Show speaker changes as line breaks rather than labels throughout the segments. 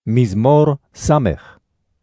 מזמור סמך.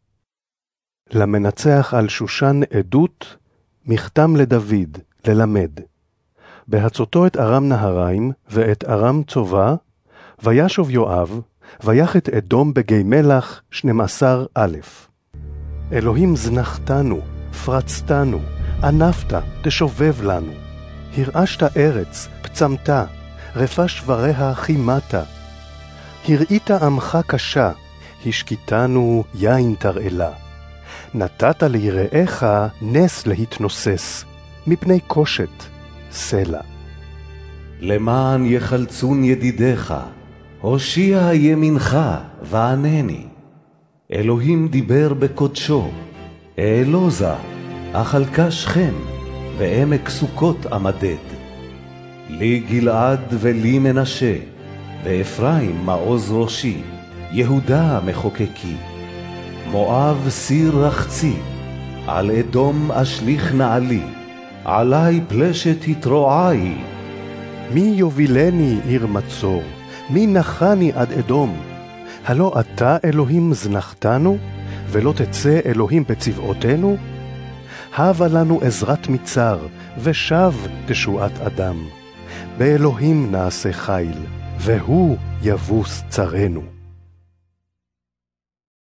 למנצח על שושן עדות, מכתם לדוד, ללמד. בהצותו את ארם נהריים ואת ארם צובה, וישוב יואב, ויח את אדום בגיא מלח 12,000. אלוהים זנחתנו, פרצתנו, ענפת, תשובב לנו. הרעשת ארץ, פצמת, רפה שבריה חימת. הראית עמך קשה, השקיטנו יין תרעלה. נתת ליראיך נס להתנוסס, מפני קושת, סלע.
למען יחלצון ידידיך, הושיע ימינך וענני. אלוהים דיבר בקודשו, העלוזה, אכלכה שכם, ועמק סוכות עמדד. לי גלעד ולי מנשה, ואפרים מעוז ראשי, יהודה מחוקקי. מואב סיר רחצי, על אדום אשליך נעלי, עלי פלשת התרועי.
מי יובילני עיר מצור, מי נחני עד אדום? הלא אתה אלוהים זנחתנו, ולא תצא אלוהים בצבאותינו? הבה לנו עזרת מצר, ושב תשועת אדם. באלוהים נעשה חיל, והוא יבוס צרינו.